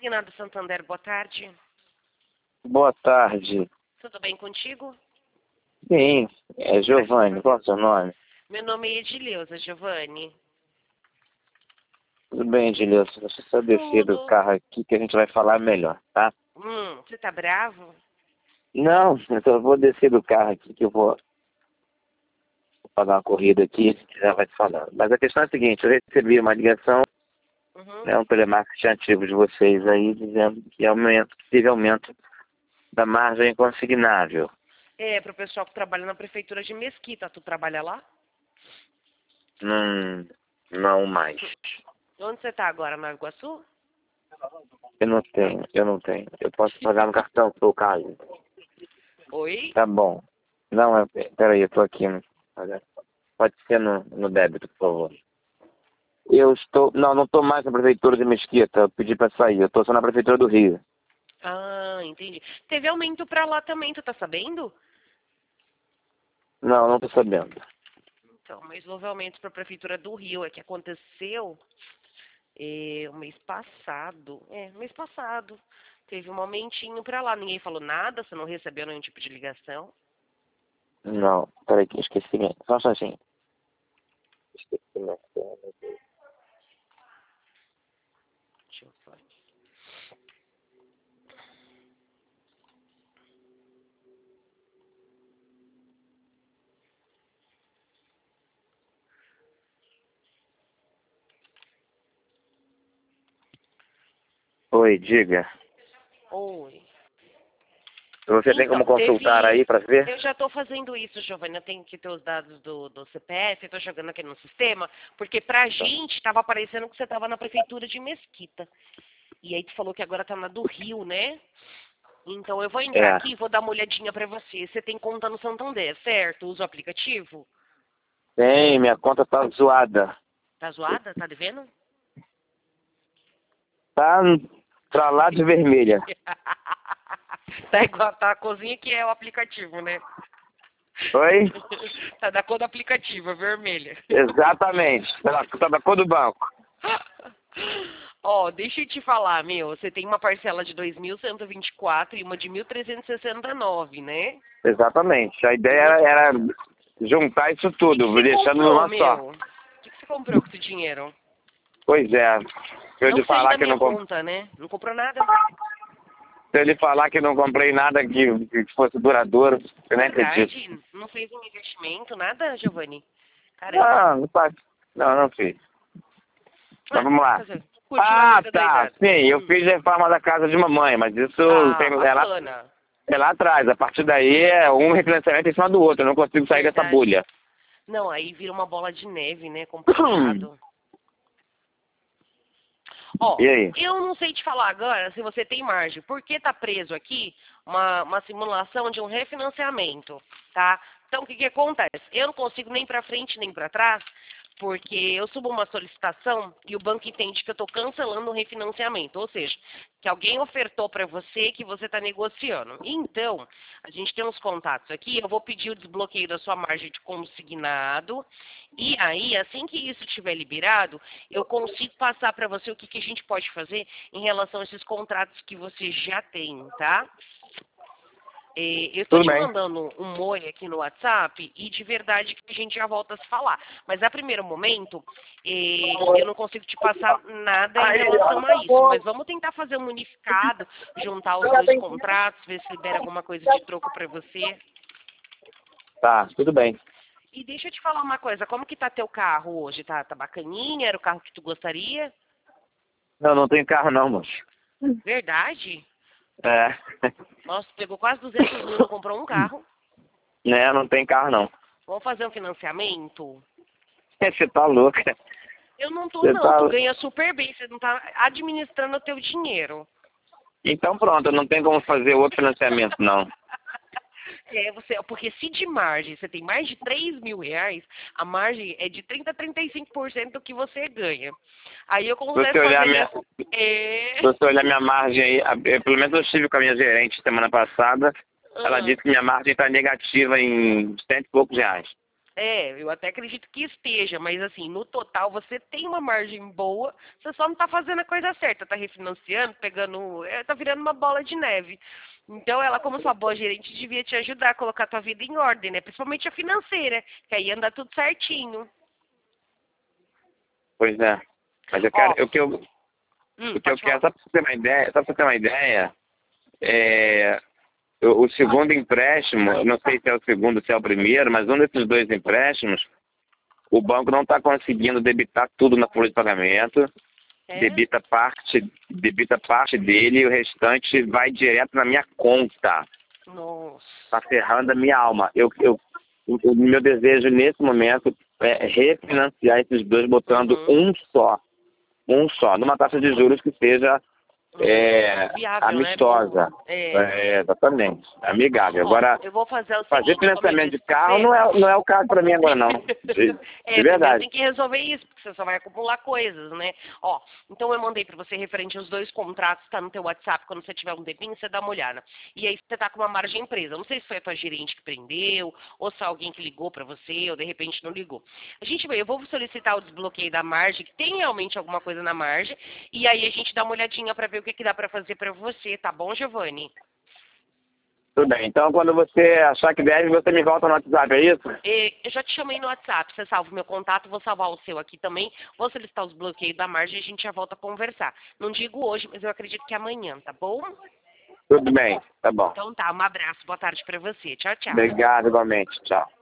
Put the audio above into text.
Consignado Santander, boa tarde. Boa tarde. Tudo bem contigo? Sim, é Giovanni, qual é o seu nome? Meu nome é Edileuza, Giovanni. Tudo bem, Edilson. Você só descer do Tudo. carro aqui que a gente vai falar melhor, tá? Você tá bravo? Não, eu só vou descer do carro aqui que eu vou pagar uma corrida aqui e já vai te falando. Mas a questão é a seguinte, eu recebi uma ligação, um telemarketing antigo de vocês aí, dizendo que teve aumento da margem consignável. É, pro pessoal que trabalha na prefeitura de Mesquita. Tu trabalha lá? Não mais. Onde você tá agora, Nova Iguaçu? Eu não tenho. Eu posso pagar no cartão pro caso. Oi? Tá bom. Não, peraí, eu tô aqui. Pode ser no débito, por favor. Não tô mais na prefeitura de Mesquita. Eu pedi pra sair. Eu tô só na prefeitura do Rio. Ah, entendi. Teve aumento pra lá também, tu tá sabendo? Não tô sabendo. Então, mas houve aumento pra prefeitura do Rio, é que aconteceu o mês passado. Mês passado. Teve um aumentinho pra lá. Ninguém falou nada, você não recebeu nenhum tipo de ligação. Não, peraí que eu esqueci. Só um instantinho. Esqueci minha senha. Deixa eu falar. Oi, diga. Oi. Você tem como consultar aí pra ver? Eu já estou fazendo isso, Giovanna. Eu tenho que ter os dados do CPF, eu estou jogando aqui no sistema, porque pra gente estava aparecendo que você estava na prefeitura de Mesquita. E aí tu falou que agora tá na do Rio, né? Então eu vou entrar aqui e vou dar uma olhadinha pra você. Você tem conta no Santander, certo? Usa o aplicativo? Tem, minha conta tá zoada. Tá zoada? Tá devendo? Tá pra lá de vermelha. Tá igual tá a cozinha que é o aplicativo, né? Oi? Tá da cor do aplicativo, é vermelha. Exatamente. Tá da cor do banco. Ó, deixa eu te falar, você tem uma parcela de 2.124 e uma de 1.369, né? Exatamente. A ideia era juntar isso tudo, deixando numa só. O que você comprou com esse dinheiro? Pois é. Se eu Não lhe sei falar da que eu minha não comprei. conta, né? Não comprou nada? Se eu lhe falar que não comprei nada que fosse duradouro, eu nem acredito. Verdade? Não fez um investimento, nada, Giovanni? Caramba. Não, não faz. Não fiz. Mas vamos lá. Curtiu a vida Tá. doidada. Sim, eu fiz a reforma da casa de mamãe, mas isso tem, Bacana. é lá atrás. A partir daí é um refinanciamento em cima do outro. Eu não consigo sair dessa bolha. Não, aí vira uma bola de neve, né? Complicado. Ó, E aí? eu não sei te falar agora se você tem margem, porque tá preso aqui uma simulação de um refinanciamento, tá? Então, o que acontece? Eu não consigo nem para frente nem para trás, porque eu subo uma solicitação e o banco entende que eu estou cancelando o refinanciamento, ou seja, que alguém ofertou para você que você está negociando. Então, a gente tem uns contatos aqui, eu vou pedir o desbloqueio da sua margem de consignado, e aí, assim que isso estiver liberado, eu consigo passar para você o que a gente pode fazer em relação a esses contratos que você já tem, tá? Eu estou te mandando um oi aqui no WhatsApp e de verdade que a gente já volta a se falar. Mas a primeiro momento, eu não consigo te passar nada em relação a isso. Mas vamos tentar fazer um unificado, juntar os dois contratos, ver se libera alguma coisa de troco para você. Tá, tudo bem. E deixa eu te falar uma coisa, como que tá teu carro hoje? Tá bacaninha? Era o carro que tu gostaria? Não tenho carro não, moço. Verdade? É. Nossa, pegou quase 200 mil, não comprou um carro. Não tem carro não. Vamos fazer um financiamento? Você tá louca. Eu não tô, não. Tu ganha super bem, você não tá administrando o teu dinheiro. Então pronto, não tem como fazer outro financiamento, não. Porque se de margem você tem mais de 3 mil reais, a margem é de 30% a 35% do que você ganha. Aí eu consigo fazer Se você olhar minha margem aí, pelo menos eu estive com a minha gerente semana passada, ela disse que minha margem está negativa em 100 e poucos reais. Eu até acredito que esteja, mas assim, no total você tem uma margem boa, você só não está fazendo a coisa certa, está refinanciando, pegando, tá virando uma bola de neve. Então ela, como sua boa gerente, devia te ajudar a colocar a tua vida em ordem, né? Principalmente a financeira, que aí anda tudo certinho. Pois é. Mas eu quero, o que eu Pode quero, falar. só para você ter uma ideia, o segundo empréstimo, não sei se é o segundo ou se é o primeiro, mas um desses dois empréstimos, o banco não está conseguindo debitar tudo na folha de pagamento, debita parte dele e o restante vai direto na minha conta. Nossa. Está ferrando a minha alma. O meu desejo nesse momento é refinanciar esses dois botando um só, numa taxa de juros que seja viável, amistosa. né? Exatamente, amigável. Agora, eu vou fazer o fazer seguinte, financiamento de carro não é o caso para mim agora, não. De verdade. Tem que resolver isso, porque você só vai acumular coisas, né? Então eu mandei para você referente aos dois contratos, tá no teu WhatsApp, quando você tiver um tempinho, você dá uma olhada. E aí você tá com uma margem empresa. Não sei se foi a tua gerente que prendeu, ou se alguém que ligou para você, ou de repente não ligou. Eu vou solicitar o desbloqueio da margem, que tem realmente alguma coisa na margem, e aí a gente dá uma olhadinha para ver o que dá para fazer para você, tá bom, Giovanni? Tudo bem. Então, quando você achar que deve, você me volta no WhatsApp, é isso? Eu já te chamei no WhatsApp, você salva o meu contato, vou salvar o seu aqui também, vou solicitar os bloqueios da margem e a gente já volta a conversar. Não digo hoje, mas eu acredito que amanhã, tá bom? Tudo bem, tá bom. Então tá, um abraço, boa tarde pra você. Tchau, tchau. Obrigado, igualmente. Tchau.